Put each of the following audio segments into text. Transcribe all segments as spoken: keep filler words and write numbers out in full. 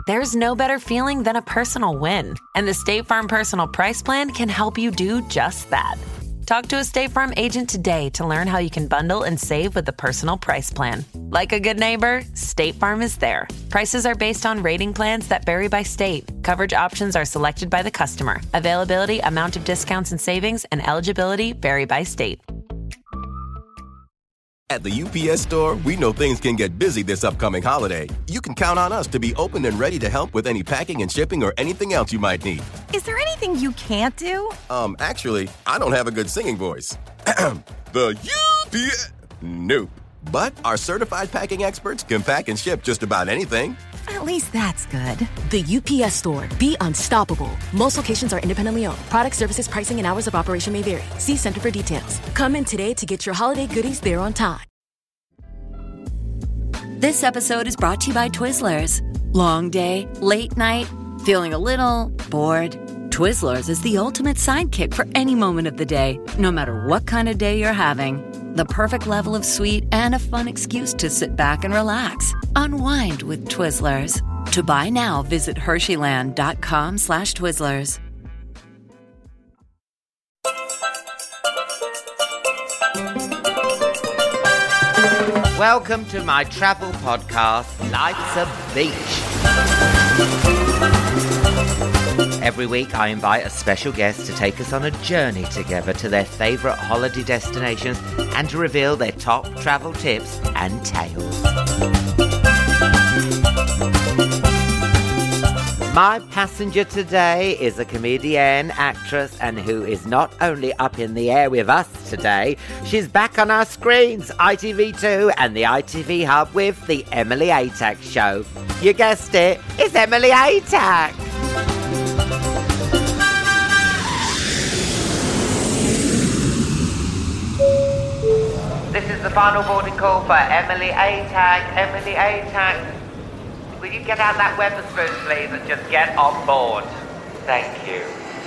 There's no better feeling than a personal win. And the State Farm Personal Price Plan can help you do just that. Talk to a State Farm agent today to learn how you can bundle and save with the Personal Price Plan. Like a good neighbor, State Farm is there. Prices are based on rating plans that vary by state. Coverage options are selected by the customer. Availability, amount of discounts and savings, and eligibility vary by state. At the U P S Store, we know things can get busy this upcoming holiday. You can count on us to be open and ready to help with any packing and shipping or anything else you might need. Is there anything you can't do? Um, actually, I don't have a good singing voice. The U P S... Nope. But our certified packing experts can pack and ship just about anything. At least that's good. The U P S Store. Be unstoppable. Most locations are independently owned. Product, services, pricing, and hours of operation may vary. See Center for details. Come in today to get your holiday goodies there on time. This episode is brought to you by Twizzlers. Long day, late night, feeling a little bored. Twizzlers is the ultimate sidekick for any moment of the day, no matter what kind of day you're having. The perfect level of sweet and a fun excuse to sit back and relax. Unwind with Twizzlers. To buy now, visit Hersheyland.com slash Twizzlers. Welcome to my travel podcast, Life's a Beach. Every week I invite a special guest to take us on a journey together to their favourite holiday destinations and to reveal their top travel tips and tales. My passenger today is a comedian, actress, and who is not only up in the air with us today, she's back on our screens, I T V two and the I T V Hub with The Emily Atack Show. You guessed it, it's Emily Atack. This is the final boarding call for Emily Atack. Emily Atack. Will you get out that Wetherspoon, please, and just get on board? Thank you.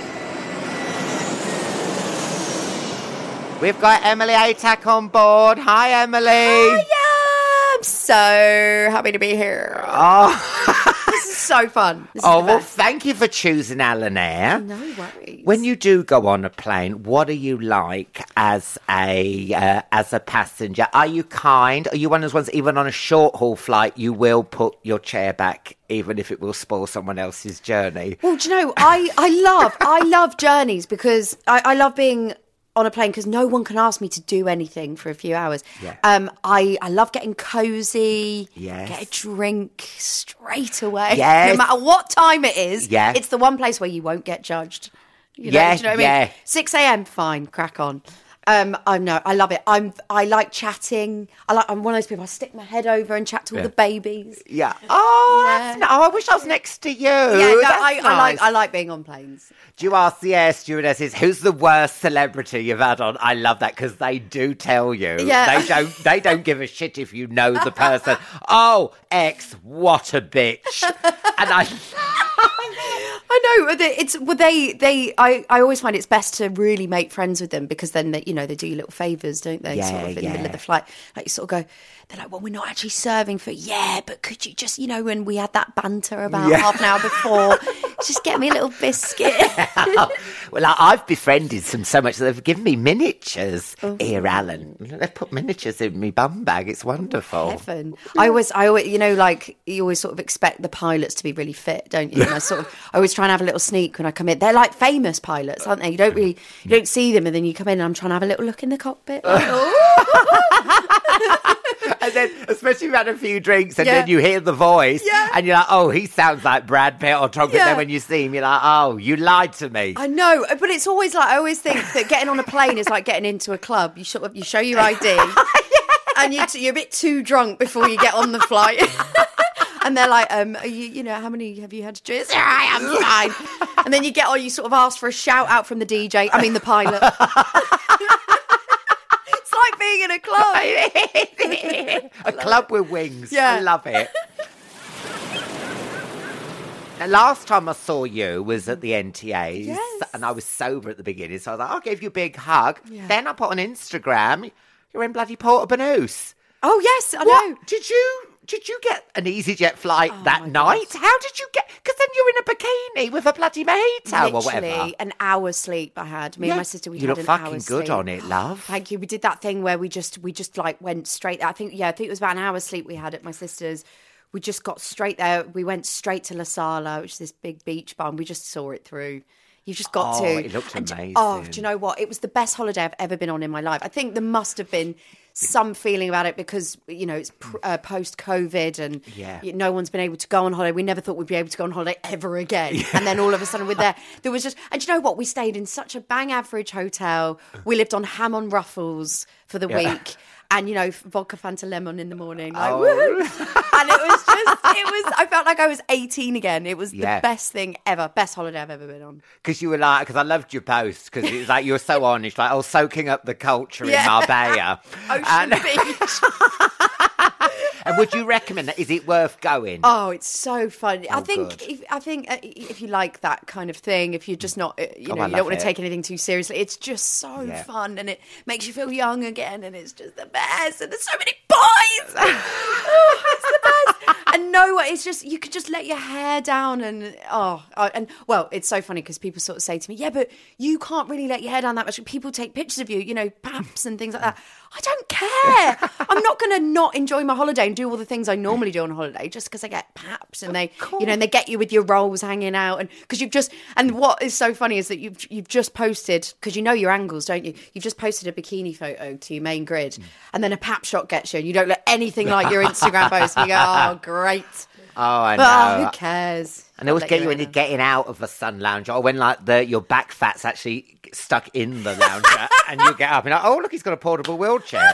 We've got Emily Atack on board. Hi, Emily. Hi, I'm so happy to be here. Oh, this is so fun. This is oh the well, best. thank you for choosing Alan Air. No worries. When you do go on a plane, what are you like as a uh, as a passenger? Are you kind? Are you one of those ones, even on a short haul flight, you will put your chair back, even if it will spoil someone else's journey? Well, do you know, I, I love I love journeys because I, I love being on a plane because no one can ask me to do anything for a few hours. Yeah. Um, I, I love getting cosy, Yes. get a drink straight away. Yes. No matter what time it is, Yeah. it's the one place where you won't get judged. You know, Yeah, do you know what I yeah. mean? six a.m, fine, crack on. Um, I know, I love it. I'm, I like chatting. I like. I'm one of those people. I stick my head over and chat to all Yeah. the babies. Yeah. Oh, Yeah. that's ni- oh, I wish I was next to you. Yeah, no, That's I, I like. nice. I like being on planes. Do you ask the air stewardesses who's the worst celebrity you've had on? I love that because they do tell you. Yeah. They don't. They don't give a shit if you know the person. Oh, X, what a bitch! And I. I know. but It's well, they. They. I. I always find it's best to really make friends with them because then they, you know, they do you little favours, don't they? Yeah, sort of in the yeah. middle of the flight, like you sort of go. They're like, well, we're not actually serving for. Yeah, but could you just, you know, when we had that banter about Yeah. half an hour before, just get me a little biscuit. Well, I, I've befriended them so much that they've given me miniatures. Here, Alan, they've put miniatures in my bum bag. It's wonderful. Heaven. I always, I always, you know, like you always sort of expect the pilots to be really fit, don't you? And I sort of, I always try and have a little sneak when I come in. They're like famous pilots, aren't they? You don't really, you don't see them, and then you come in, and I'm trying to have a little look in the cockpit. Like, And then, especially if you had a few drinks and Yeah. then you hear the voice Yeah. and you're like, oh, he sounds like Brad Pitt or Tom. But Yeah. then when you see him, you're like, oh, you lied to me. I know, but it's always like I always think that getting on a plane is like getting into a club. You show, you show your I D, and you, you're a bit too drunk before you get on the flight. And they're like, um, are you, you know, how many have you had to drink? Yeah, I am fine. And then you get on, you sort of ask for a shout out from the D J. I mean, the pilot. It's like being in a club. A club with wings. Yeah. I love it. The last time I saw you was at the N T As, Yes. and I was sober at the beginning, so I was like, I'll give you a big hug. Yeah. Then I put on Instagram, you're in bloody Porto Banús. Oh yes, I What? know. Did you did you get an EasyJet flight Oh, that my night? God. How did you get? Because then you're in a bikini with a bloody mojito or whatever. Literally an hour's sleep I had. Me Yeah. and my sister, we You had look an fucking hour's good sleep. on it, love. Thank you. We did that thing where we just we just like went straight. I think yeah, I think it was about an hour's sleep we had at my sister's. We just got straight there. We went straight to La Sala, which is this big beach bar, and we just saw it through. You just got Oh, to. it looked And- amazing. Oh, do you know what? It was the best holiday I've ever been on in my life. I think there must have been some feeling about it because, you know, it's pr- uh, post-COVID and Yeah. y- no one's been able to go on holiday. We never thought we'd be able to go on holiday ever again. And then all of a sudden we're there. There was just, and do you know what? We stayed in such a bang average hotel. We lived on ham on ruffles for the Yeah. week. And, you know, vodka Fanta lemon in the morning. Like, Oh. woohoo. And it was just, it was, I felt like I was eighteen again. It was Yeah. the best thing ever. Best holiday I've ever been on. Because you were like, because I loved your post, because it was like you were so honest, like, oh, soaking up the culture Yeah. in Marbella. Ocean and, Beach. and would you recommend that? Is it worth going? Oh, it's so fun. I Oh, think good. if I think uh, if you like that kind of thing, if you're just not, uh, you Oh, know, I you love don't want it. to take anything too seriously. It's just so Yeah. fun, and it makes you feel young again, and it's just the best. And there's so many boys. Oh, it's the best. And no, it's just you could just let your hair down, and oh, oh, and well, it's so funny because people sort of say to me, "Yeah, but you can't really let your hair down that much. People take pictures of you, you know, paps and things like that." I don't care. I'm not going to not enjoy my holiday and do all the things I normally do on holiday just because I get paps and they, you know, and they get you with your rolls hanging out, and because you've just. And what is so funny is that you've you've just posted, because you know your angles, don't you? You've just posted a bikini photo to your main grid, and then a pap shot gets you, and you don't look anything like your Instagram post. And you go, oh, great. Oh, I know. But oh, who cares? And they always I'll let get you in when you're there. getting out of a sun lounge, or when like the your back fat's actually stuck in the lounger, and you get up and like, oh look, he's got a portable wheelchair.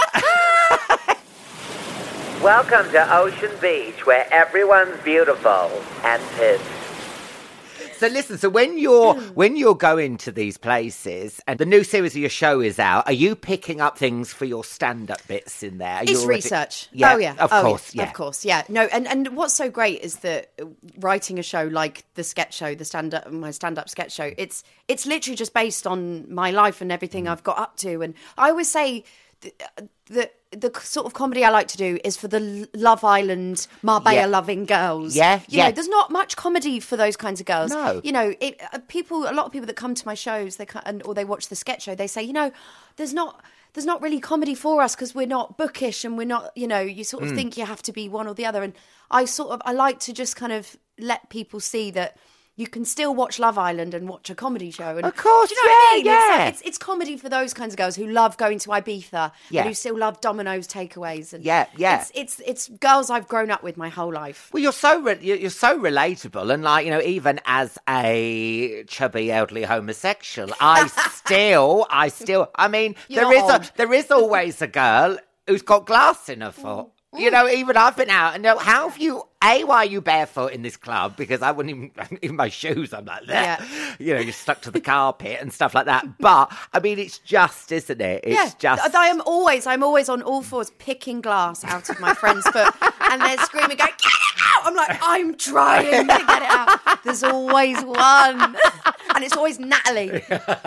Welcome to Ocean Beach, where everyone's beautiful and pissed. So listen, so when you're when you're going to these places and the new series of your show is out, are you picking up things for your stand-up bits in there? Are you It's already- research. Yeah, Oh yeah. of oh, course, yeah. yeah. Of course, yeah. No, and, and what's so great is that writing a show like the sketch show, the stand up, my stand up sketch show, it's it's literally just based on my life and everything Mm. I've got up to. And I always say that the, the sort of comedy I like to do is for the Love Island Marbella Yeah. loving girls. Yeah, you yeah. know, there's not much comedy for those kinds of girls. No. You know, it, uh, people, a lot of people that come to my shows, they ca- and or they watch the sketch show, they say, you know, there's not. There's not really comedy for us because we're not bookish and we're not, you know, you sort of think you have to be one or the other. And I sort of, I like to just kind of let people see that you can still watch Love Island and watch a comedy show. And, Of course, do you know what I mean? yeah, It's, yeah. like- it's, it's comedy for those kinds of girls who love going to Ibiza Yeah. and who still love Domino's takeaways. And Yeah, yeah. It's, it's, it's girls I've grown up with my whole life. Well, you're so re- you're you're so relatable, and like you know, even as a chubby elderly homosexual, I still, I still, I mean, You're there is not a old. there is always a girl who's got glass in her foot. You know, even I've been out and know how have you? A, why are you barefoot in this club? Because I wouldn't even even my shoes. I'm like that. Yeah. You know, you're stuck to the carpet and stuff like that. But I mean, it's just, isn't it? It's yeah, just. I am always, I'm always on all fours picking glass out of my friend's foot, and they're screaming, going, "Get it out!" I'm like, I'm trying to get it out. There's always one, and it's always Natalie.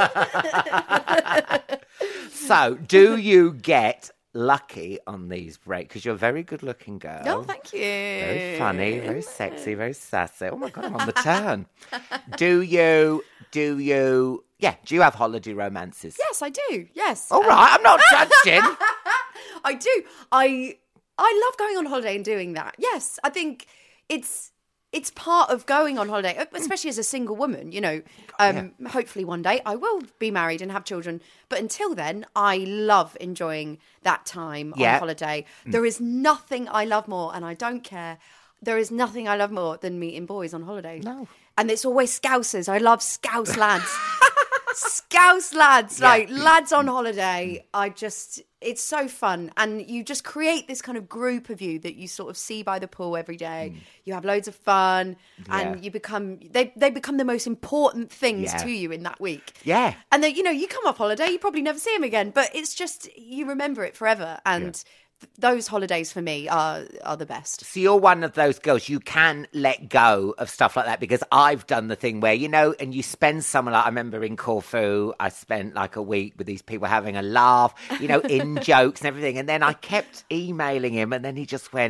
So, do you get lucky on these breaks? Because you're a very good-looking girl. Oh, thank you. Very funny, very sexy, very sassy. Oh my God, I'm on the turn. do you, do you, yeah, do you have holiday romances? Yes, I do. Yes. All Um, right, I'm not judging. I do. I I love going on holiday and doing that. Yes, I think it's it's part of going on holiday, especially as a single woman. You know, um, hopefully one day I will be married and have children. But until then, I love enjoying that time Yeah. on holiday. There is nothing I love more, and I don't care. There is nothing I love more than meeting boys on holiday. No. And it's always Scousers. I love Scouse lads. Scouse lads, like lads on holiday. I just, it's so fun. And you just create this kind of group of you that you sort of see by the pool every day. You have loads of fun Yeah. and you become, they, they become the most important things Yeah. to you in that week. Yeah. And then, you know, you come off holiday, you probably never see them again, but it's just, you remember it forever. And th- those holidays for me are, are the best. So you're one of those girls, you can let go of stuff like that, because I've done the thing where, you know, and you spend summer, like I remember in Corfu, I spent like a week with these people having a laugh, you know, in jokes and everything. And then I kept emailing him and then he just went,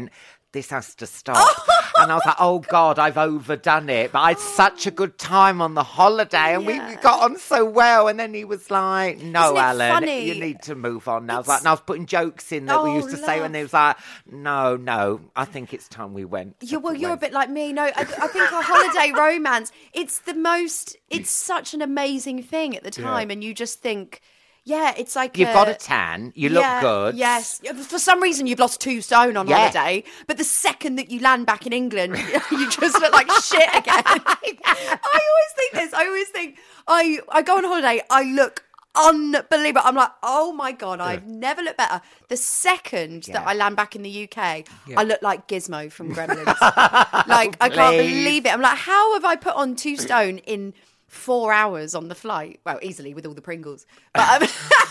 this has to stop. And I was like, oh, God, I've overdone it. But I had such a good time on the holiday and Yeah. we got on so well. And then he was like, no, Isn't it Alan, funny? you need to move on now. I was It's- like, and I was putting jokes in that we Oh, used to say when love. he was like, no, no, I think it's time we went. You, well, we you're a went. bit like me. No, I, I think a holiday romance, it's the most, it's such an amazing thing at the time. And you just think, yeah, it's like You've a, got a tan, you look yeah, good. Yes. For some reason, you've lost two stone on Yeah. holiday, but the second that you land back in England, you just look like shit again. I always think this. I always think, I, I go on holiday, I look unbelievable. I'm like, oh my God, I've never looked better. The second Yeah. that I land back in the U K, Yeah. I look like Gizmo from Gremlins. like, I can't Please. believe it. I'm like, how have I put on two stone in four hours on the flight? Well, easily with all the Pringles, but, um,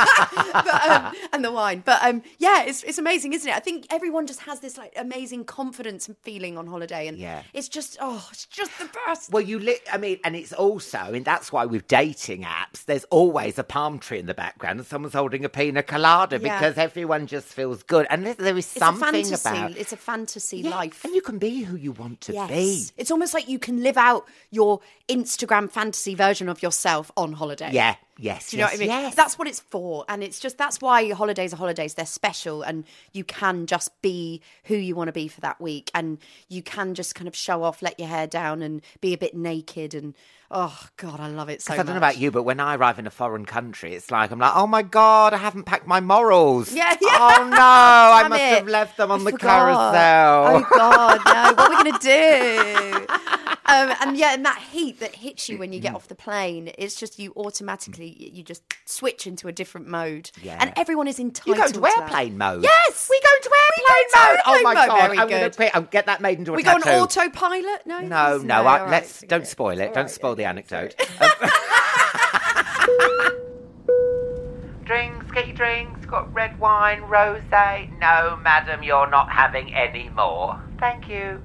but um, and the wine. But um, yeah, it's it's amazing, isn't it? I think everyone just has this like amazing confidence feeling on holiday, and Yeah. it's just oh, it's just the best. Well, you, li- I mean, and it's also, I mean, that's why with dating apps, there's always a palm tree in the background and someone's holding a pina colada Yeah. because everyone just feels good. And there- there is It's something a fantasy. about. It's a fantasy Yeah, life. And you can be who you want to Yes. be. It's almost like you can live out your Instagram fantasy version of yourself on holiday. Yeah, yes, Do you know yes, what I mean? yes. That's what it's for. And it's just, that's why holidays are holidays. They're special and you can just be who you want to be for that week. And you can just kind of show off, let your hair down and be a bit naked. And oh, God, I love it so I much. don't know about you, but when I arrive in a foreign country, it's like, I'm like, oh my God, I haven't packed my morals. Yeah, yeah. Oh no, I Damn must it. have left them on I the forgot. carousel. Oh, God, no. What are we going to do? Um, and yeah, and that heat that hits you when you get off the plane, it's just you automatically, you just switch into a different mode. Yeah. And everyone is You entitled go into to that. airplane mode. Yes! We go into We go airplane into mode. Oh airplane my mode. God, Very I'm going to good. put, I'll get that made into a We go tattoo. on autopilot? No, No, This- no, I, all right. let's don't Okay. spoil it. All Don't right, spoil the yeah, anecdote. sorry. Drinks, get your drinks. Got red wine, rosé. No, madam, you're not having any more. Thank you.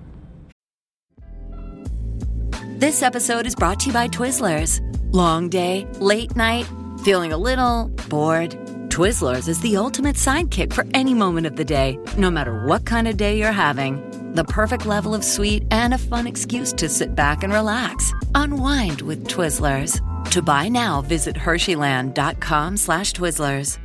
This episode is brought to you by Twizzlers. Long day, late night, feeling a little bored? Twizzlers is the ultimate sidekick for any moment of the day, no matter what kind of day you're having. The perfect level of sweet and a fun excuse to sit back and relax. Unwind with Twizzlers. To buy now, visit Hersheyland.com slash Twizzlers.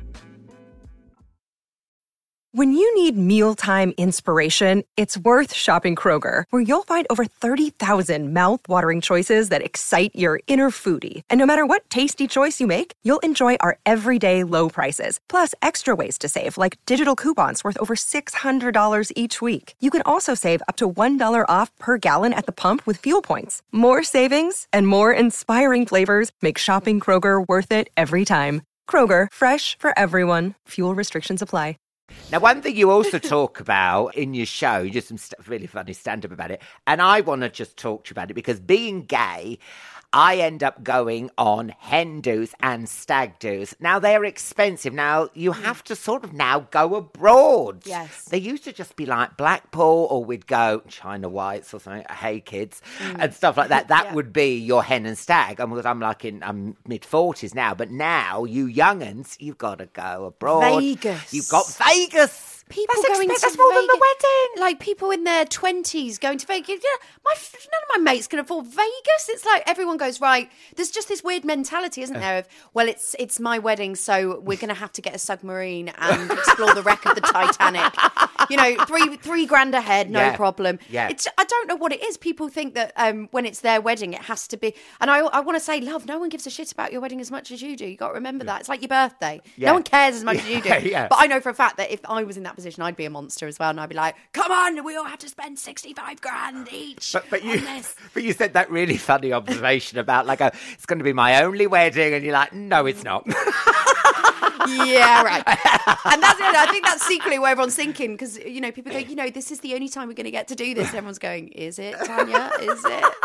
When you need mealtime inspiration, it's worth shopping Kroger, where you'll find over thirty thousand mouth-watering choices that excite your inner foodie. And no matter what tasty choice you make, you'll enjoy our everyday low prices, plus extra ways to save, like digital coupons worth over six hundred dollars each week. You can also save up to one dollar off per gallon at the pump with fuel points. More savings and more inspiring flavors make shopping Kroger worth it every time. Kroger, fresh for everyone. Fuel restrictions apply. Now, one thing you also talk about in your show, you do some st- really funny stand-up about it, and I want to just talk to you about it because being gay, I end up going on hen do's and stag do's. Now, they're expensive. Now, you have to sort of now go abroad. Yes. They used to just be like Blackpool, or we'd go China Whites or something, Hey Kids, and stuff like that. That Yeah. would be your hen and stag. And because I'm like in I'm mid-forties now, but now, you young'uns, you've got to go abroad. Vegas. You've got Vegas. People That's going expen- to that's more than the Vegas. wedding. Like people in their twenties going to Vegas. Yeah, my none of my mates can afford Vegas. It's like everyone goes, right. There's just this weird mentality, isn't there? Of well, it's it's my wedding, so we're going to have to get a submarine and explore the wreck of the Titanic. You know, three three grand ahead, no Yeah. problem. Yeah. It's I don't know what it is. People think that um, when it's their wedding, it has to be. And I I want to say, love, no one gives a shit about your wedding as much as you do. You got to remember that. It's like your birthday. Yeah. No one cares as much as you do. Yeah, yeah. But I know for a fact that if I was in that position, I'd be a monster as well, and I'd be like, "Come on, we all have to spend sixty-five grand each." But, but you, on this." but you said that really funny observation about like, oh, it's going to be my only wedding, and you're like, no, it's not. Yeah, right. And that's it. I think that's secretly what everyone's thinking because you know people go, you know, this is the only time we're going to get to do this. And everyone's going, is it, Tanya? Is it?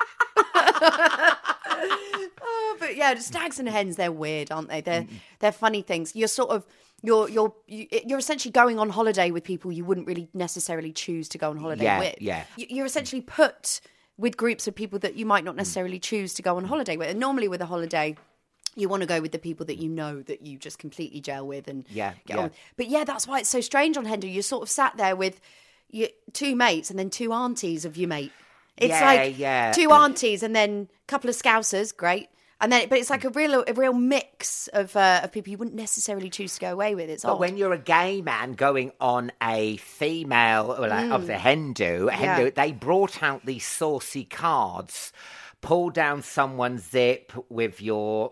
Oh, but yeah, stags and hens, they're weird, aren't they? They're they're funny things. You're sort of you're you're you- you're essentially going on holiday with people you wouldn't really necessarily choose to go on holiday Yeah, with. yeah. You- You're essentially put with groups of people that you might not necessarily choose to go on holiday with. And normally with a holiday, you want to go with the people that you know that you just completely gel with and Yeah, get yeah. on. But yeah, that's why it's so strange on Hendo. You're sort of sat there with, you, two mates and then two aunties of your mate. It's yeah, like yeah. two aunties and then a couple of Scousers, great. And then, but it's like a real, a real mix of uh, of people you wouldn't necessarily choose to go away with. It's But odd. when you're a gay man going on a female, or like, Mm. of the Hindu, Yeah. Hindu, they brought out these saucy cards, pull down someone's zip with your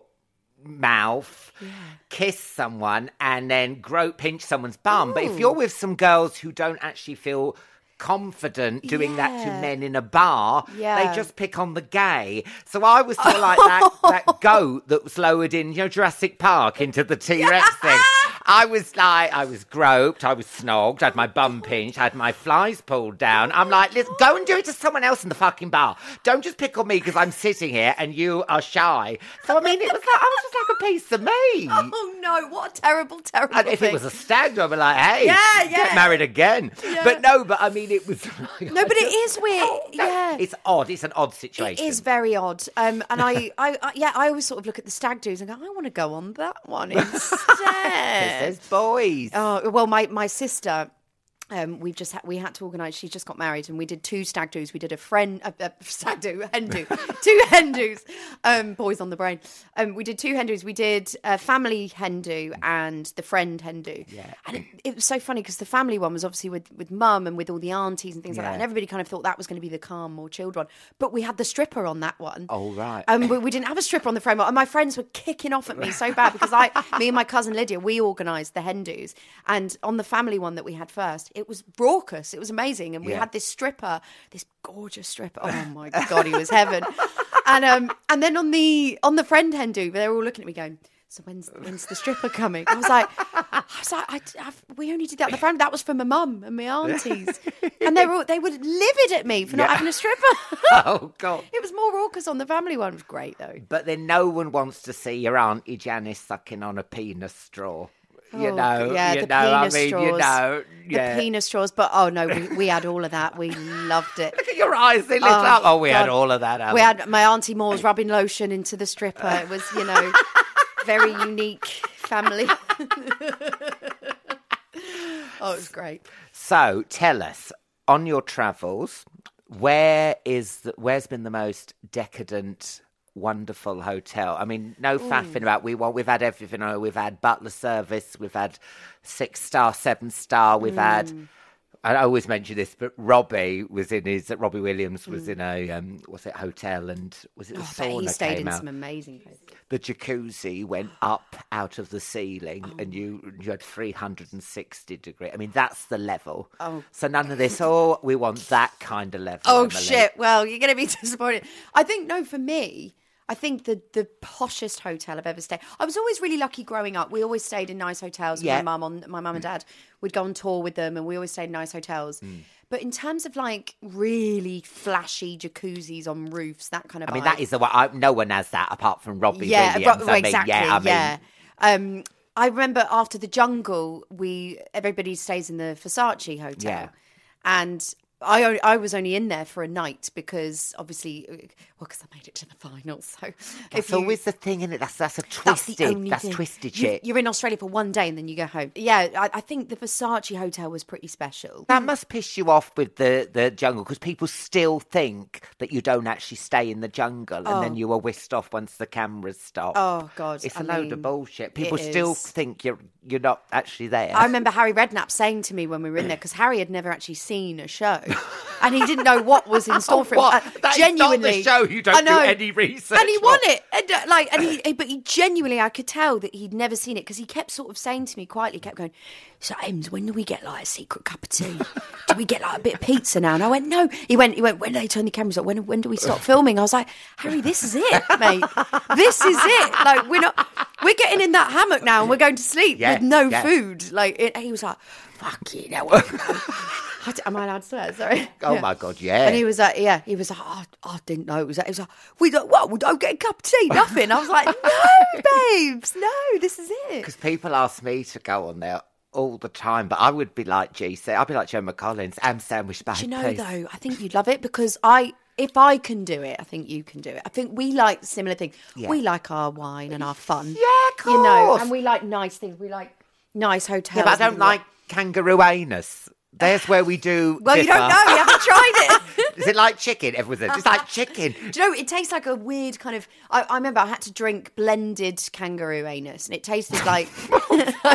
mouth, kiss someone, and then grope, pinch someone's bum. But if Ooh. you're with some girls who don't actually feel confident doing that to Yeah. men in a bar, Yeah. they just pick on the gay. So I was sort of like that, that goat that was lowered in, you know, Jurassic Park into the T-Rex thing. I was like, I was groped, I was snogged, I had my bum pinched, I had my flies pulled down. I'm like, listen, go and do it to someone else in the fucking bar. Don't just pick on me because I'm sitting here and you are shy. So, I mean, it was like, I was just like a piece of me. Oh no! What a terrible, terrible And if thing. it was a stag, I'd be like, hey, Yeah, get yeah. married again. Yeah. But no, but I mean, it was like... No, but it is weird. Yeah. It's odd. It's an odd It situation. is very odd. Um, and I, I, I, yeah, I always sort of look at the stag do's and go, I want to go on that one instead. There's boys. Oh, well, my, my sister, um, we've just had, we had to organise, she just got married and we did two stag do's. We did a friend, a, a stag do, hen do, two hen do's, um, boys on the brain. Um, we did two hen do's. We did a family hen do and the friend hen do. Yeah. And it, it was so funny because the family one was obviously with, with mum and with all the aunties and things like Yeah. that. And everybody kind of thought that was going to be the calm, more chilled one. But we had the stripper on that one. Oh, right. Um, we, we didn't have a stripper on the frame. And my friends were kicking off at me so bad because I, me and my cousin Lydia, we organised the hen do's. And on the family one that we had first, it was raucous. It was amazing. And we Yeah. had this stripper, this gorgeous stripper. Oh my God, he was heaven. And um, and then on the on the friend hen do, they were all looking at me going, so when's when's the stripper coming? I was like, I was like, I, I've, we only did that on the friend. That was for my mum and my aunties, and they were all, they were livid at me for not Yeah. having a stripper. Oh, God. It was more raucous on the family one. It was great though. But then no one wants to see your Auntie Janice sucking on a penis straw. You Oh, know, yeah, you the know, I penis mean, straws. you know, yeah. The penis straws, but oh no, we, we had all of that. We loved it. Look at your eyes, they lit Oh, up. Oh, we had God. all of that. Alan. We had my Auntie Moore's rubbing lotion into the stripper. It was, you know, very unique family. Oh, it was great. So, tell us, on your travels, where is the, where's been the most decadent, wonderful hotel? I mean, no faffing about. We want. We've had everything. Oh, we've had butler service. We've had six star, seven star. We've had. I always mention this, but Robbie was in his. Robbie Williams was in a. Um, was it hotel? And was it the Oh, but sauna he stayed came in out? some amazing places. The jacuzzi went up out of the ceiling, Oh. and you you had three hundred sixty degree. I mean, that's the level. Oh. So none of this. Oh, we want that kind of level. Oh Emily. shit! Well, you're going to be disappointed. I think no, for me, I think the the poshest hotel I've ever stayed. I was always really lucky growing up. We always stayed in nice hotels. with Yeah. My mum on my mum and dad would go on tour with them, and we always stayed in nice hotels. Mm. But in terms of like really flashy jacuzzis on roofs, that kind of. I mean, vibe, that is the one. I, no one has that apart from Robbie yeah, Williams. but- I mean, exactly. yeah, I mean, yeah. Um, I remember after the Jungle, we everybody stays in the Versace hotel, Yeah. and I o- I was only in there for a night because obviously, well, because I made it to the final. So That's you- always the thing, isn't it? That's that's a that's the twisted. only That's thing. twisted You- shit. You're in Australia for one day and then you go home. Yeah, I, I think the Versace hotel was pretty special. That must piss you off with the, the jungle because people still think that you don't actually stay in the jungle and then you are whisked off once the cameras stop. Oh, God, It's a I load mean, of bullshit. People it still is. think you're you're not actually there. I remember Harry Redknapp saying to me when we were in there, because Harry had never actually seen a show, and he didn't know what was in store for him. What? Uh, That is not the genuinely, show. You don't I know. do any research and he for. won it. And uh, like, and he, but he genuinely, I could tell that he'd never seen it because he kept sort of saying to me quietly, kept going, "So Ems, when do we get like a secret cup of tea? Do we get like a bit of pizza now?" And I went, "No." He went, he went. When do they turn the cameras up? When when do we stop filming? I was like, "Harry, this is it, mate. This is it. Like we're not, we're getting in that hammock now and we're going to sleep Yeah, with no yeah. food." Like it, he was like, "Fuck you, know." Am I allowed to swear? Sorry. Oh Yeah. my God, yeah. And he was like, yeah, he was like, oh, I didn't know it was that. He was like, we don't, what, we don't get a cup of tea, nothing. I was like, no, babes, no, this is it. Because people ask me to go on there all the time, but I would be like G C. I'd be like Gemma Collins. Am sandwich bag, Do you know, please. though, I think you'd love it because I, if I can do it, I think you can do it. I think we like similar things. Yeah. We like our wine and our fun. Yeah, of You know, course. and we like nice things. We like nice hotels. Yeah, but I and don't things like kangaroo anus. There's where we do. Well, you differ. don't know. You haven't tried it. Is it like chicken? Everyone says it's like chicken. Do you know, it tastes like a weird kind of... I, I remember I had to drink blended kangaroo anus, and it tasted like... I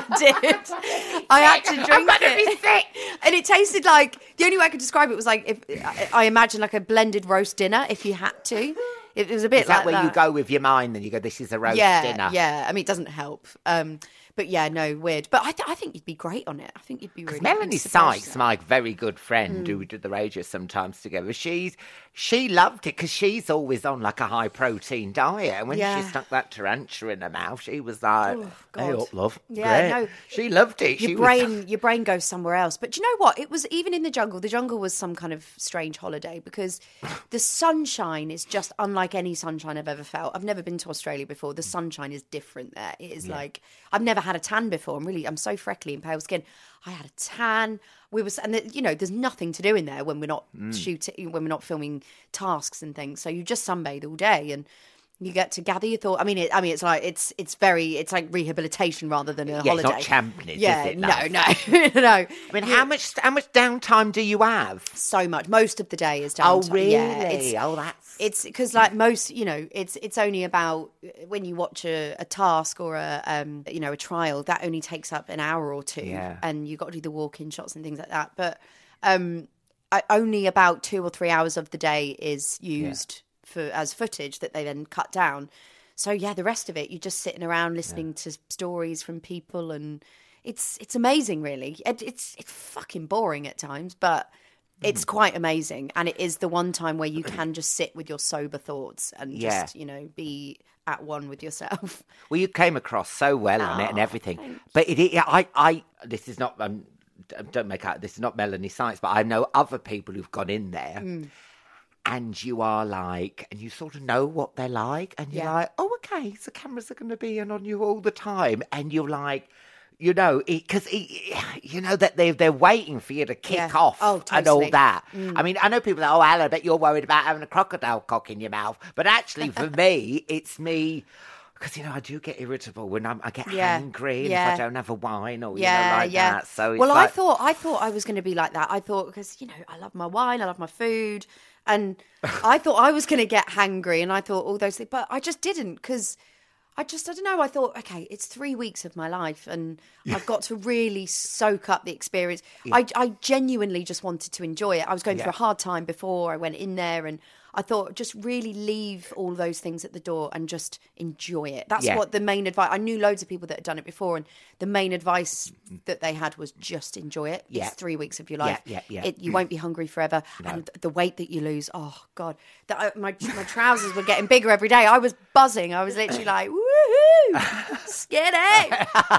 did. I had to drink I'm gonna it. be sick. And it tasted like... The only way I could describe it was like... if I, I imagine like a blended roast dinner, if you had to. It was a bit Is that like where that. you go with your mind and you go, this is a roast yeah, dinner? Yeah, I mean, it doesn't help. Um, but yeah, no, weird. But I, th- I think you'd be great on it. I think you'd be really... Melanie Sykes, my very good friend, mm. who we do the radio sometimes together, she's she loved it because she's always on like a high protein diet. And when yeah. she stuck that tarantula in her mouth, she was like, oh, "Hey up, love." Yeah, Great. no, she loved it. Your she brain, was... your brain goes somewhere else. But do you know what? It was even in the jungle. The jungle was some kind of strange holiday because the sunshine is just unlike any sunshine I've ever felt. I've never been to Australia before. The sunshine is different there. It is yeah. like I've never had a tan before. I'm really, I'm so freckly and pale skin. I had a tan. We was, and the, you know, there's nothing to do in there when we're not mm. shooting, when we're not filming tasks and things. So you just sunbathe all day and you get to gather your thoughts. I mean, it, I mean, it's like it's it's very it's like rehabilitation rather than a yeah, holiday. It's not championage, yeah, is it? No, no, no. I mean, how much how much downtime do you have? So much. Most of the day is downtime. Oh, really? Yeah, it's, oh, that's it's because like most, you know, it's it's only about when you watch a, a task or a um you know a trial that only takes up an hour or two, yeah. and you got to do the walk-in shots and things like that. But um, I, only about two or three hours of the day is used. Yeah. For, as footage that they then cut down. So yeah, the rest of it, you're just sitting around listening yeah. to stories from people, and it's it's amazing, really. It, it's it's fucking boring at times, but it's mm. quite amazing. And it is the one time where you can just sit with your sober thoughts and yeah. just, you know, be at one with yourself. Well, you came across so well oh, on it and everything. But it, it, I, I, this is not, um, don't make out, this is not Melanie Sykes, but I know other people who've gone in there. Mm. And you are like, and you sort of know what they're like, and you're yeah. like, oh, okay, so cameras are going to be in on you all the time, and you're like, you know, because you know that they they're waiting for you to kick yeah. off oh, totally. and all that. Mm. I mean, I know people are, oh, Alan, I bet you're worried about having a crocodile cock in your mouth, but actually, for me, it's me. Because, you know, I do get irritable when I'm, I get yeah. hangry yeah. if I don't have a wine or, yeah, you know, like yeah. that. So it's well, like... I thought I thought I was going to be like that. I thought, because, you know, I love my wine, I love my food. And I thought I was going to get hangry, and I thought all those things. But I just didn't, because I just, I don't know. I thought, okay, it's three weeks of my life, and I've got to really soak up the experience. Yeah. I, I genuinely just wanted to enjoy it. I was going yeah. through a hard time before I went in there, and I thought just really leave all those things at the door and just enjoy it. That's yeah. what the main advice. I knew loads of people that had done it before, and the main advice that they had was just enjoy it. Yeah. It's three weeks of your life. Yeah, yeah, yeah. It, you won't be hungry forever. No. And the weight that you lose, oh God, the, I, my my trousers were getting bigger every day. I was buzzing. I was literally like, woohoo, skinny.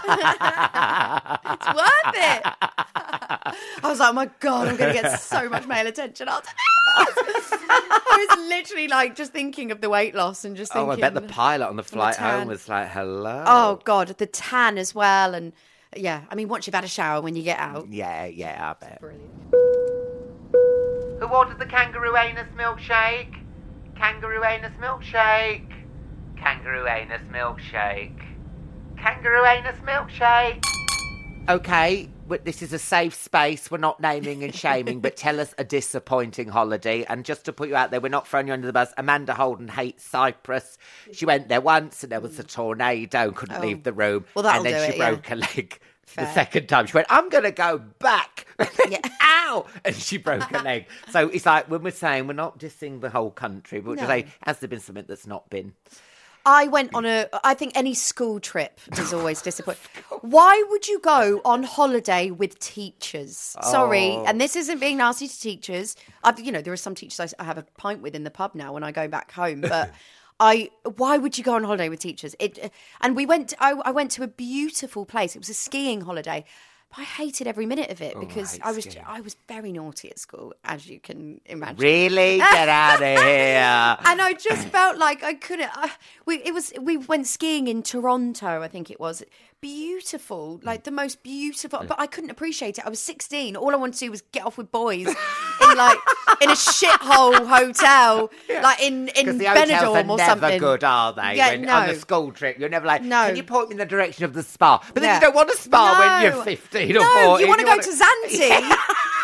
It's worth it. I was like, oh my God, I'm going to get so much male attention after this. I was literally like just thinking of the weight loss and just thinking. Oh, I bet the pilot on the flight the home was like, hello. Oh God, the tan as well. And yeah, I mean, once you've had a shower when you get out. Yeah, yeah, I bet. Brilliant. Who ordered the kangaroo anus milkshake? Kangaroo anus milkshake. Kangaroo anus milkshake. Kangaroo anus milkshake. Okay, but this is a safe space. We're not naming and shaming, but tell us a disappointing holiday. And just to put you out there, we're not throwing you under the bus. Amanda Holden hates Cyprus. She went there once and there was a tornado and couldn't oh. leave the room. Well, that'll and then do she it, broke yeah. her leg. Fair. The second time she went, I'm going to go back. Yeah. Ow! And she broke her leg. So it's like when we're saying we're not dissing the whole country, but we're No. just saying, has there been something that's not been? I went on a, I think any school trip is always disappointing. Why would you go on holiday with teachers? Sorry, Oh. and this isn't being nasty to teachers. I've, you know, there are some teachers I have a pint with in the pub now when I go back home, but I, why would you go on holiday with teachers? It, and we went, I, I went to a beautiful place. It was a skiing holiday. But I hated every minute of it Oh, because I I hate was skiing. I was very naughty at school, as you can imagine. Really? Get out of here. And I just felt like I couldn't. I, we it was we went skiing in Toronto, I think it was. Beautiful, like the most beautiful. But I couldn't appreciate it. I was sixteen. All I wanted to do was get off with boys in like in a shithole hotel, yeah. like in in the hotels Benidorm are or never something. good, are they? Yeah, when, no. On a school trip, you're never like, No. can you point me in the direction of the spa? But then Yeah. you don't want a spa No. when you're fifteen or no, fourteen. you want to go wanna... to Zante.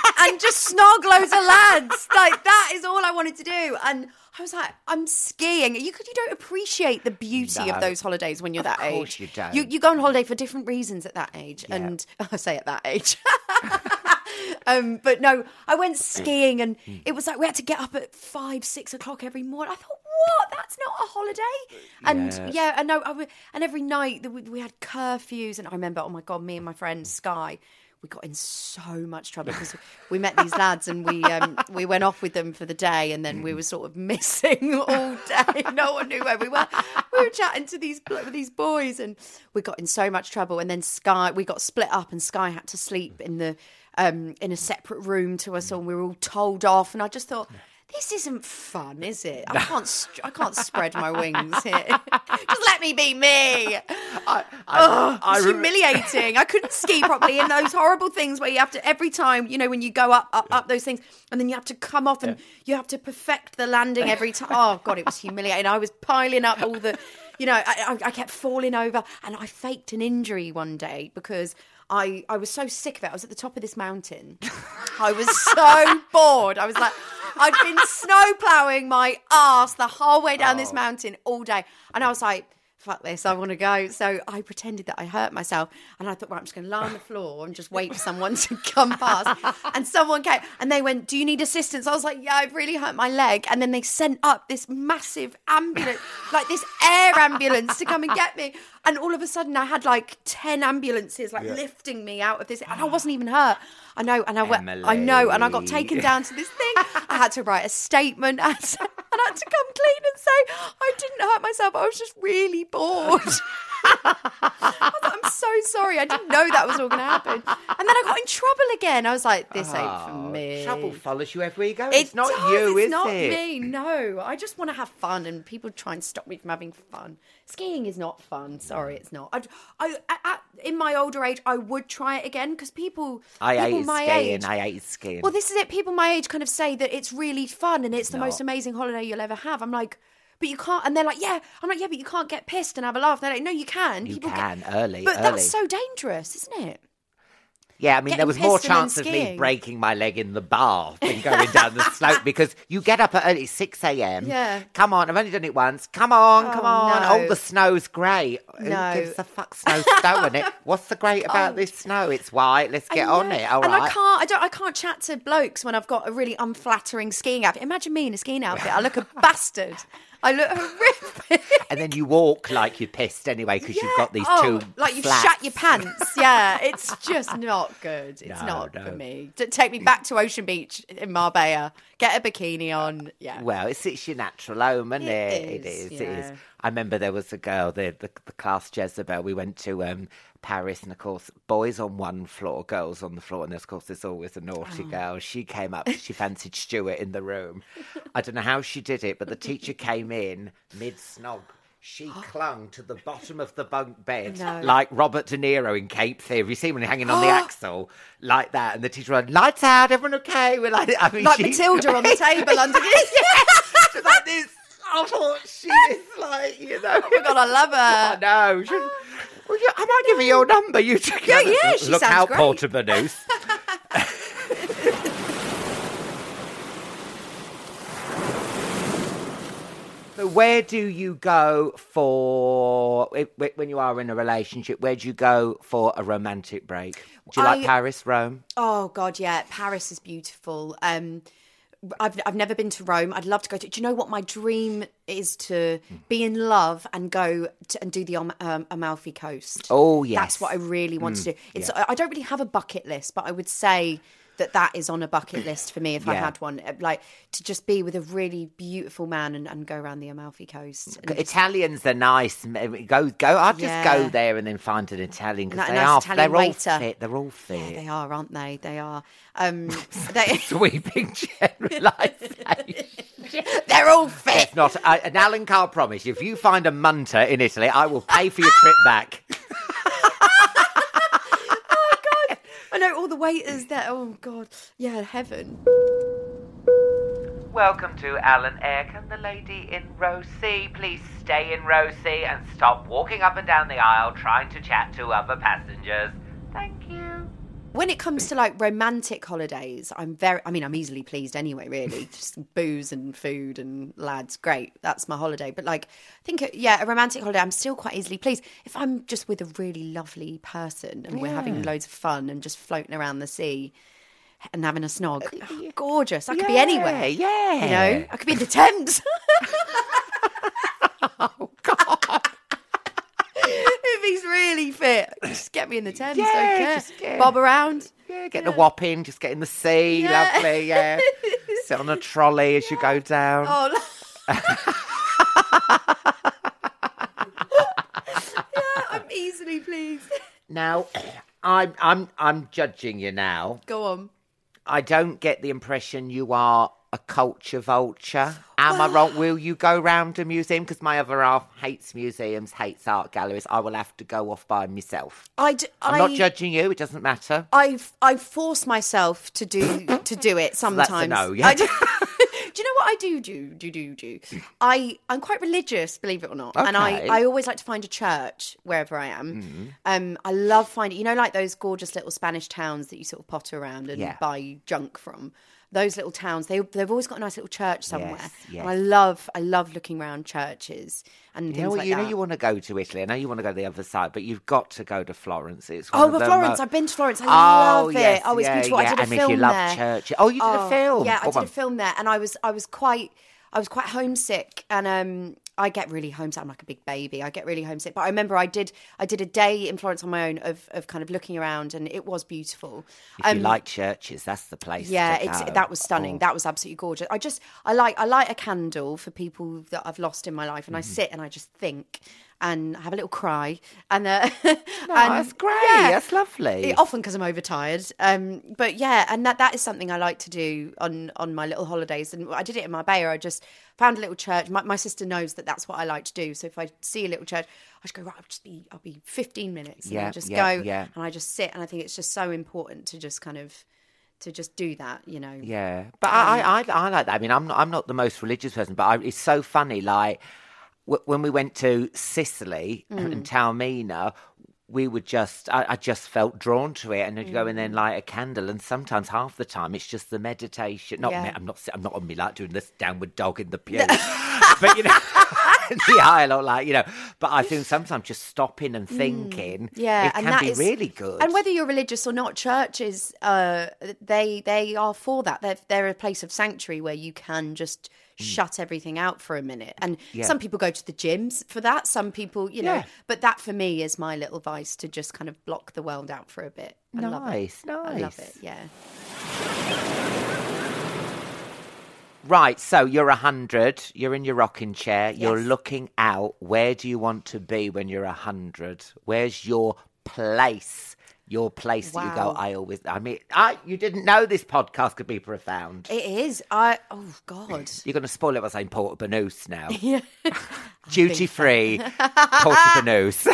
and just snog loads of lads. Like, that is all I wanted to do. And I was like, I'm skiing. You could, you don't appreciate the beauty No. of those holidays when you're Of that age. course you don't. You, you go on holiday for different reasons at that age. Yeah. And I say at that age. um, but no, I went skiing and it was like we had to get up at five, six o'clock every morning. I thought, what? That's not a holiday. And Yeah. yeah, and no, I w- and every night we, we had curfews. And I remember, oh my God, me and my friend Sky, we got in so much trouble because we met these lads and we um, we went off with them for the day, and then we were sort of missing all day. No one knew where we were. We were chatting to these these boys, and we got in so much trouble. And then Sky, we got split up, and Sky had to sleep in the um, in a separate room to us all. And we were all told off, and I just thought, this isn't fun, is it? I can't. St- I can't spread my wings here. Just let me be me. I, I, Oh, I it's rem- humiliating. I couldn't ski properly in those horrible things where you have to, every time, you know, when you go up, up, up those things, and then you have to come off and you have to perfect the landing every time. Oh, God, it was humiliating. I was piling up all the, you know, I, I, I kept falling over, and I faked an injury one day because I, I was so sick of it. I was at the top of this mountain. I was so bored. I was like, I'd been snow ploughing my arse the whole way down this mountain all day. And I was like, fuck this, I want to go. So I pretended that I hurt myself. And I thought, right, I'm just going to lie on the floor and just wait for someone to come past. And someone came and they went, do you need assistance? I was like, yeah, I've really hurt my leg. And then they sent up this massive ambulance, like this air ambulance to come and get me. And all of a sudden I had like ten ambulances like yeah. lifting me out of this. And I wasn't even hurt. I know. And I went, Emily. I know. And I got taken down to this thing. I had to write a statement. I had to, and I had to come clean and say, I didn't hurt myself. I was just really bored. I was like, I'm so sorry. I didn't know that was all going to happen. And then I got in trouble again. I was like, this oh, ain't for me. Trouble follows you everywhere you go. It It's not does, you, it's is not it? me. No, I just want to have fun, and people try and stop me from having fun. Skiing is not fun. Sorry, it's not. I, I, I in my older age, I would try it again because people, I people hate my skiing. age. I hate skiing. Well, this is it. People my age kind of say that it's really fun and it's the not. most amazing holiday you'll ever have. I'm like, but you can't. And they're like, yeah. I'm like, yeah, but you can't get pissed and have a laugh. They're like, no, you can. You People can, get, early, But early. that's so dangerous, isn't it? Yeah, I mean, Getting there was more pissed and then chance of me skiing. breaking my leg in the bath than going down the slope because you get up at early six a.m. Yeah. Come on, I've only done it once. Come on, Oh, come on. no. Oh, the snow's great. No. Who gives a fuck snow stone it? What's the great about Oh. this snow? It's white. Let's get I on know. it. All and right. I can't, I don't, I can't chat to blokes when I've got a really unflattering skiing outfit. Imagine me in a skiing outfit. I look a bastard. I look horrific. And then you walk like you're pissed anyway because you've got these oh, two like you've flats. shat your pants. Yeah, it's just not good. It's No, not no. for me. D- Take me back to Ocean Beach in Marbella. Get a bikini on. Yeah. Well, it's, it's your natural home, isn't it? It It is, is. It yeah. is. I remember there was a girl, the the, the class Jezebel. We went to um, Paris, and of course, boys on one floor, girls on the floor, and of course, there's always a naughty Oh. girl. She came up, she fancied Stuart in the room. I don't know how she did it, but the teacher came in mid snog. She clung to the bottom of the bunk bed No. like Robert De Niro in Cape Fear. You see when hanging on the axle like that, and the teacher went, "Lights out, everyone okay?" We're like, I mean, Like she... Matilda on the table underneath. She's like this. I thought she is like, you know. Oh my God, I love her. I know. She, well, yeah, I might give her your number. You take Yeah, yeah, she Look sounds out, great. Porter Banoose. So where do you go for, when you are in a relationship, where do you go for a romantic break? Do you I- like Paris, Rome? Oh God, yeah, Paris is beautiful. Um, I've I've never been to Rome. I'd love to go to. Do you know what my dream is? To be in love and go to, and do the um, um, Amalfi Coast. Oh, yes. That's what I really want to do. It's I I don't really have a bucket list, but I would say that that is on a bucket list for me if I Yeah. had one. Like to just be with a really beautiful man and, and go around the Amalfi Coast. And just- Italians are nice. Go, go. I'll just Yeah. go there and then find an Italian because A they nice are. Italian They're all waiter. fit. They're all fit. yeah, they are, aren't they? They are. Um, they, Sweeping generalisation. they're all fit. It's not uh, an Alan Carr promise. If you find a munter in Italy, I will pay for your trip back. I know all the waiters there. Oh God, yeah, heaven. Welcome to Alan Ayre. The lady in row C. Please stay in row C and stop walking up and down the aisle trying to chat to other passengers. Thank you. When it comes to like romantic holidays, I'm very, I mean, I'm easily pleased anyway, really. Just booze and food and lads, great. That's my holiday. But like, I think, yeah, a romantic holiday, I'm still quite easily pleased. If I'm just with a really lovely person and yeah. we're having loads of fun and just floating around the sea and having a snog, oh, gorgeous. I could yeah, be anywhere. Yeah. You know, I could be in the Thames. Oh, God. If he's really fit, just get me in the Thames. Yeah, don't care. just, yeah. Bob around. Yeah, get yeah. the whop in, just get in the sea. Yeah. Lovely, yeah. Sit on a trolley as yeah. you go down. Oh, yeah, I'm easily pleased. Now, I'm I'm I'm judging you now. Go on. I don't get the impression you are a culture vulture. Am I wrong? Will you go round a museum? Because my other half hates museums, hates art galleries. I will have to go off by myself. I d- I'm I, not judging you. It doesn't matter. I've I force myself to do to do it sometimes. So that's a no, yeah. I do, do you know what I do do do do do? I I'm quite religious, believe it or not, okay. and I, I always like to find a church wherever I am. Mm. Um, I love finding, you know, like those gorgeous little Spanish towns that you sort of potter around and yeah. buy junk from. Those little towns, they they've always got a nice little church somewhere. Yes, yes. And I love I love looking around churches and you things know what, like you that. know you want to go to Italy. I know you want to go to the other side, but you've got to go to Florence. It's one oh, of but the Florence! mo- I've been to Florence. I oh, love yes, it. Oh, it's yeah, beautiful. Yeah. I did a and film if you love there. churches, oh, you did oh, a film. Yeah, I oh, did a film there, and I was I was quite I was quite homesick, and um, I get really homesick. I'm like a big baby. I get really homesick. But I remember I did I did a day in Florence on my own of of kind of looking around, and it was beautiful. If um, you like churches, that's the place. Yeah, to it's, go. that was stunning. Oh. That was absolutely gorgeous. I just I like I light a candle for people that I've lost in my life, and mm. I sit and I just think. And have a little cry, and uh, no, and, that's great. Yeah, that's lovely. It, often because I'm overtired, um, but yeah, and that, that is something I like to do on, on my little holidays. And I did it in Marbella. I just found a little church. My, my sister knows that that's what I like to do. So if I see a little church, I just go right. I'll just be I'll be fifteen minutes. And yeah, I'll just yeah, go yeah. and I just sit. And I think it's just so important to just kind of. To just do that, you know. Yeah, but um, I, I I like that. I mean, I'm not I'm not the most religious person, but I, it's so funny. Like when we went to Sicily mm. and Taormina, we would just, I, I just felt drawn to it, and I'd mm. go in there and light a candle, and sometimes half the time it's just the meditation. Not, yeah. me, I'm not, I'm not on me like doing this downward dog in the pew, but you know, the aisle or like you know. But I think sometimes just stopping and thinking, mm. yeah, it can and that be is, really good. And whether you're religious or not, churches, uh, they they are for that. They're they're a place of sanctuary where you can just. Mm. Shut everything out for a minute. And yeah. some people go to the gyms for that. Some people, you know, yeah. but that for me is my little vice to just kind of block the world out for a bit. I nice, love it. nice. I love it, yeah. Right, so you're a hundred, you're in your rocking chair, yes. you're looking out. Where do you want to be when you're a hundred? Where's your place? Your place wow. that you go, I always, I mean, I, you didn't know this podcast could be profound. It is. I, oh, God. You're going to spoil it by saying Porta Banús now. Yeah. Duty free, Porta Banús.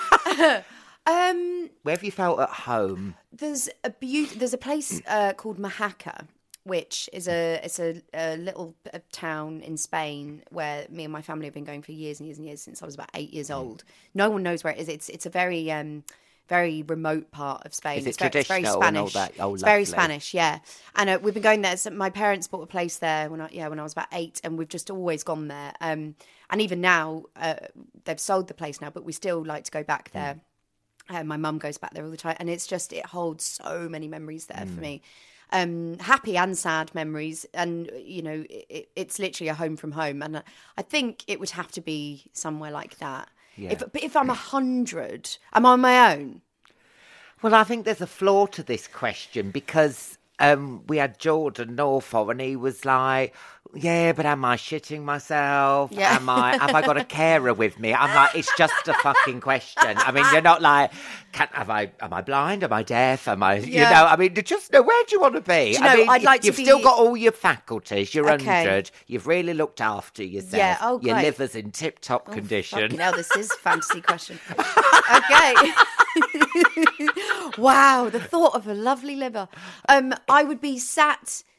um, Where have you felt at home? There's a beaut- There's a place uh, called Majaca, which is a it's a, a little a town in Spain where me and my family have been going for years and years and years since I was about eight years old. No one knows where it is. It's it's a very um, very remote part of Spain. Is it it's very, traditional it's very Spanish. And all that? Oh, it's very lovely. Spanish, yeah. And uh, we've been going there. So my parents bought a place there when I yeah when I was about eight, and we've just always gone there. Um, and even now, uh, they've sold the place now, but we still like to go back there. Mm. Uh, my mum goes back there all the time, and it's just it holds so many memories there mm. for me. Um, happy and sad memories, and you know it, it's literally a home from home. And I think it would have to be somewhere like that. Yeah. If, but if I'm a hundred, I'm on my own. Well, I think there's a flaw to this question because um, we had Jordan Norfolk and he was like, yeah, but am I shitting myself? Yeah. Am I, have I got a carer with me? I'm like, it's just a fucking question. I mean, you're not like, can, have I, am I blind? Am I deaf? Am I, Yeah. you know, I mean, just know, where do you want to be? Do you I know, mean, I'd like to you've be- still got all your faculties. You're Okay. one hundred. You've really looked after yourself. Yeah, oh, Your great. liver's in tip-top Oh, condition. fucking hell, this is a fantasy question. Okay. Wow, the thought of a lovely liver. Um, I would be sat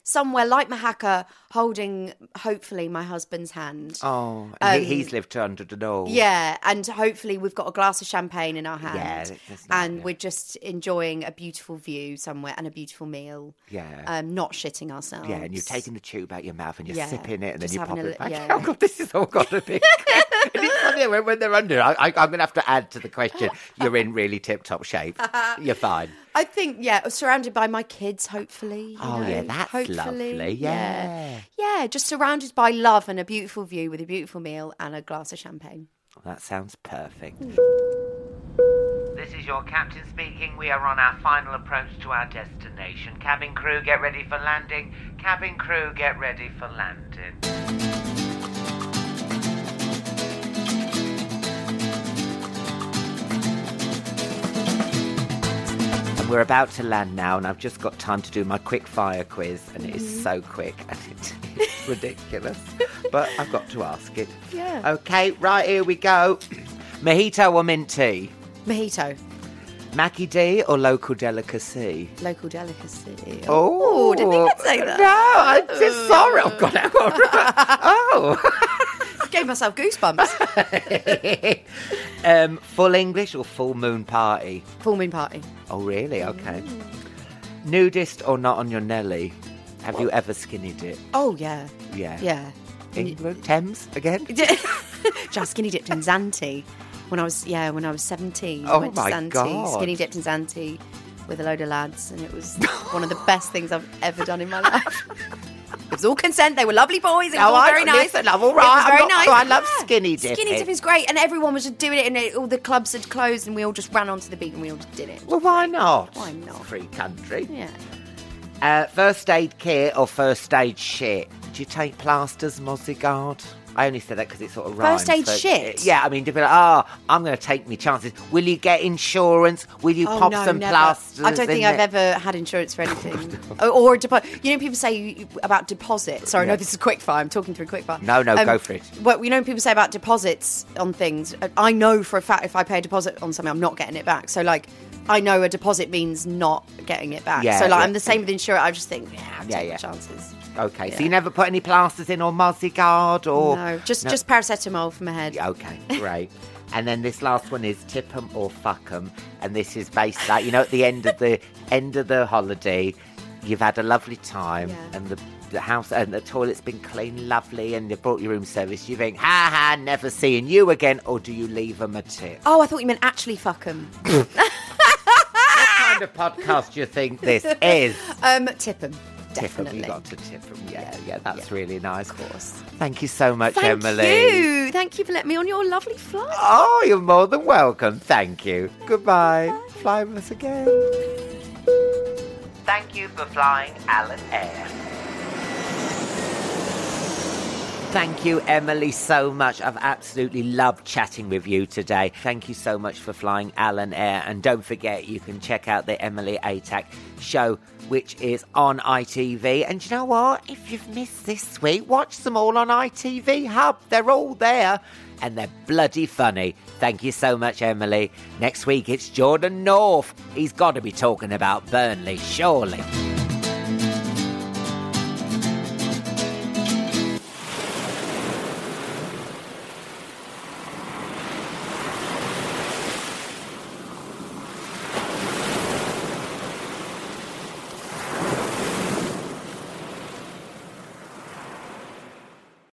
somewhere like Mahaka, holding, hopefully, my husband's hand. Oh, and Um, he, he's lived to under it all. Yeah, and hopefully we've got a glass of champagne in our hand. Yeah, that's not- and yeah. we're just enjoying a beautiful view somewhere and a beautiful meal. Yeah. Um, not shitting ourselves. Yeah, and you're taking the tube out your mouth and you're Yeah, sipping it and then just you pop having a it back. li- yeah. Oh, God, this is all got to be... And it's funny when, when they're under, I, I, I'm going to have to add to the question, you're in really tip-top shape. You're fine. I think, yeah, surrounded by my kids, hopefully. you Oh, know, yeah, that's hopefully. lovely, yeah. yeah. Yeah, just surrounded by love and a beautiful view with a beautiful meal and a glass of champagne. That sounds perfect. This is your captain speaking. We are on our final approach to our destination. Cabin crew, get ready for landing. Cabin crew, get ready for landing. And we're about to land now, and I've just got time to do my quick fire quiz, and it is so quick and it, it's ridiculous. But I've got to ask it. Yeah. Okay, right, here we go. Mojito or mint tea? Mojito. Mackie D or local delicacy? Local delicacy. Oh, didn't think I'd say that. No, I'm just sorry. Oh, God. Oh. Gave myself goosebumps. um, full English or full moon party? Full moon party. Oh, really? Okay. Nudist or not on your Nelly? Have you ever skinny dipped? Oh, yeah. Yeah. Yeah. England? Thames again? Just skinny dipped in Zante. When I was, yeah, when I was seventeen, I Oh went my to Zante, God. skinny dipped in Zante with a load of lads, and it was one of the best things I've ever done in my life. It was all consent. They were lovely boys. It was Oh, all I- very nice. listen, I'm all It right. was I'm very not- nice. oh, I love Yeah. skinny dipping. Skinny dipping's great, and everyone was just doing it, and it, all the clubs had closed, and we all just ran onto the beach, and we all just did it. Well, why not? Why not? It's a free country. Yeah. Uh, first aid kit or first aid shit? Do you take plasters, Mozziegard? I only said that because it sort of rhymes. First aid but- shit? Yeah, I mean, to be like, oh, I'm going to take me chances. Will you get insurance? Will you Oh, pop no, some never. plasters I don't think in I've it? ever had insurance for anything. or, or a deposit. You know, people say about deposits. Sorry, Yeah. no, this is quickfire. I'm talking through quickfire. No, no, go for it. What you know, people say about deposits on things. I know for a fact if I pay a deposit on something, I'm not getting it back. So, like, I know a deposit means not getting it back. Yeah, so, like, yeah. I'm the same with insurance. I just think, yeah, I'll Yeah, take yeah. my chances. Okay, Yeah. so you never put any plasters in or Mozziegard or... No, just No. just paracetamol for my head. Yeah, okay, great. And then this last one is tip 'em or fuck 'em, and this is based like, you know, at the end of the end of the holiday, you've had a lovely time, Yeah. and the the house and the toilet's been clean, lovely, and they've brought your room service. You think, ha ha, never seeing you again, or do you leave them a tip? Oh, I thought you meant actually fuck them. What kind of podcast do you think this is? Um, tip them. Tip 'em, Definitely. you got to tip 'em. Yeah, yeah, that's Yeah. really nice. Of course. Thank you so much, Thank Emily. you. Thank you for letting me on your lovely flight. Oh, you're more than welcome. Thank you. Goodbye. Fly with us again. Thank you for flying Alan Air. Thank you, Emily, so much. I've absolutely loved chatting with you today. Thank you so much for flying Alan Air. And don't forget, you can check out the Emily Atack show, which is on I T V. And you know what? If you've missed this week, watch them all on I T V Hub. They're all there. And they're bloody funny. Thank you so much, Emily. Next week, it's Jordan North. He's got to be talking about Burnley, surely.